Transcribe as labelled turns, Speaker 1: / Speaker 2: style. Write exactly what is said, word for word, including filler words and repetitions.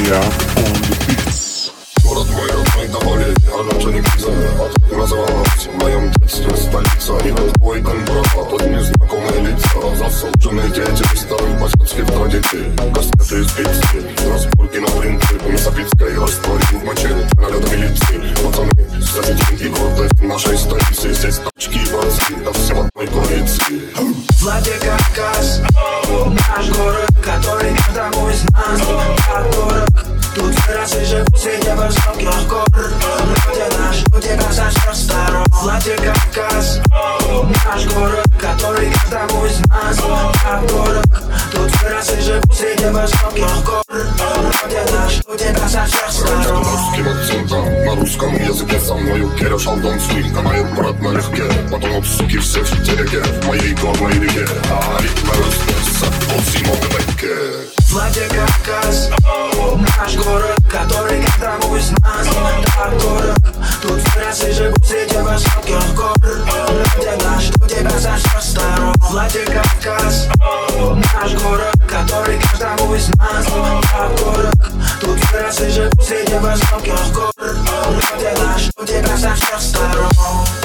Speaker 1: Илья on the beats.
Speaker 2: Город мой родной до боли, а раньше не криза. Откуда называлась в моем детстве столица. И твой контрапа, тут незнакомые лица. Заслуженные дети старых башкирских традиций. Каскеты из пиццы, разборки на принты. У Месопицкой растворим в моче, налета милиции. Пацаны, кстати, деньги гордость нашей столицы. Здесь тачки и борцы, да все в одной коалиции.
Speaker 3: Владикавказ, наш город, который каждому из нас так дорог. Тут вырос и живу среди высоких гор. Люди наш, люди со всех сторон. Владикавказ, наш город, который каждому из нас так дорог. Тут вырос и живу среди высоких гор. Люди наш, люди со всех сторон.
Speaker 2: Русским акцентом, на русском языке со мною Керя Шалдон слинка, моя брат налегке. Потом от суки всех в телеге, в моей горной реке. А ритмы разнесся по всему Квебеке.
Speaker 3: Владикавказ, наш город, который каждому из нас так дорог. Тут вырос и живу среди высоких гор. Люди наш, люди со всех сторон. Владикавказ, наш город, который каждому из нас так дорог. Тут вырос и живу среди высоких гор. Люди наш, люди со всех сторон.